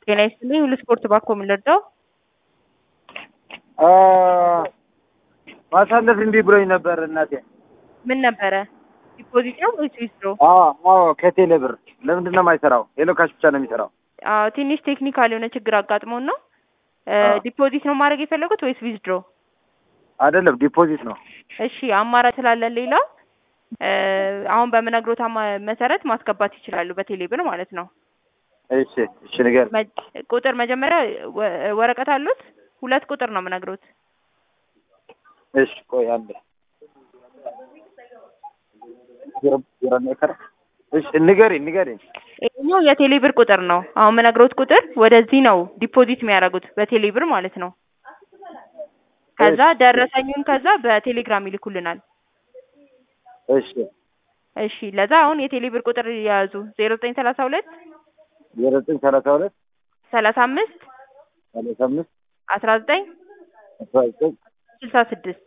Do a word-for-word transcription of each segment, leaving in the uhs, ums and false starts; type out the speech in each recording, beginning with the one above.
ጤና ይስጥልኝ ሁሉ ስፖርት ባኮ ምን ልርዳው? አ ማሳለፍ እንቢ ብሎኝ ነበር እናቴ። ምን ነበረ? ዲፖዚት ነው ወይስ ዊዝድሮ? አዎ አዎ ከቴሌ ብር ለምንድን ነው የማይሰራው? ሄሎ ካሽ ብቻ ነው የሚሰራው። አዎ ትንሽ ቴክኒካል የሆነ ችግር አጋጥሞን ነው። ዲፖዚት ነው ማድረግ የፈለጉት ወይስ ዊዝድሮ? አይደለም ዲፖዚት ነው። እሺ አማራጭ ስላለን ሌላ አሁን በምነግሮት መሰረት ማስገባት ይችላሉ በቴሌ ብር ማለት ነው። እሺ እሺ ንገር። ቁጥር መጀመሪያ ወረቀት አሉት? ሁለት ቁጥር ነው የምነግሮት። እሺ ቆይ አንዴ እሺ ንገሪኝ ንገሪኝ። ይሄኛው የቴሌ ብር ቁጥር ነው። አሁን የምነግሮት ቁጥር ወደዚህ ነው ዲፖዚት የሚያደርጉት በቴሌ ብር ማለት ነው። ከዛ ደረሰኙን ከዛ በቴሌግራም ይልኩልናል። እሺ እሺ ለዛ አሁን የቴሌ ብር ቁጥር ያዙ ዜሮ ዘጠኝ ሰላሳ ሁለት ዜሮ ዘጠኝ ሰላሳ ሁለት ሰላሳ አምስት ሰላሳ አምስት አስራ ዘጠኝ አስራ ዘጠኝ ስልሳ ስድስት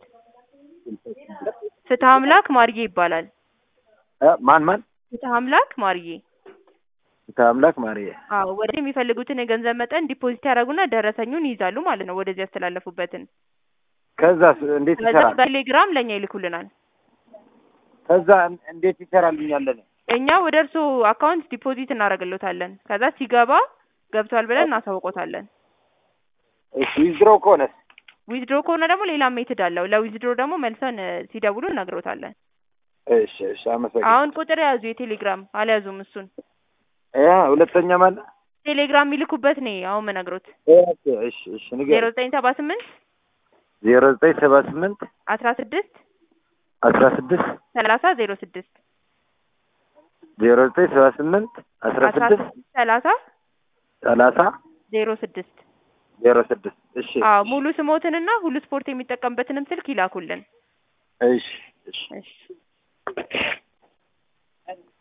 ፍትሐ አምላክ ማርዬ ይባላል። ማን ማን? ፍትሐ አምላክ ማርዬ። ፍትሐ አምላክ ማርዬ። አዎ ወደ የሚፈልጉትን የገንዘብ መጠን ዲፖዚት ያደርጉና ደረሰኙን ይይዛሉ ማለት ነው ወደዚህ ያስተላለፉበትን። ከዛ እንዴት ይሰራል? በቴሌግራም ለኛ ይልኩልናል። ከዛ እንዴት ይሰራልኛል? እኛ ወደ እርሱ አካውንት ዲፖዚት እናደርግልዎታለን። ከዛ ሲገባ ገብቷል ብለን እናሳውቆታለን። እሺ ዊዝድሮ ከሆነስ? ዊዝድሮ ከሆነ ደግሞ ሌላ ሜትድ አለው። ለዊዝድሮ ደግሞ መልሰን ሲደውሉ እነግሮታለን። እሺ እሺ አመሰግናለሁ። አሁን ቁጥር ያዙ የቴሌግራም አልያዙም እሱን? ያ ሁለተኛ ማለት ቴሌግራም የሚልኩበት ነው አሁን የምነግሮት። እሺ እሺ እሺ ንገር። ዜሮ ዘጠኝ ሰባ ስምንት ዜሮ ዘጠኝ ሰባ ስምንት አስራ ስድስት አስራ ስድስት ሰላሳ ዜሮ ስድስት ዜሮ ዘጠኝ ሰባ ስምንት አስራ ስድስት ሰላሳ ሰላሳ ዜሮ ስድስት ዜሮ ስድስት እሺ። አዎ ሙሉ ስሞትንና ሁሉ ስፖርት የሚጠቀምበትንም ስልክ ይላኩልን። እሺ እሺ እሺ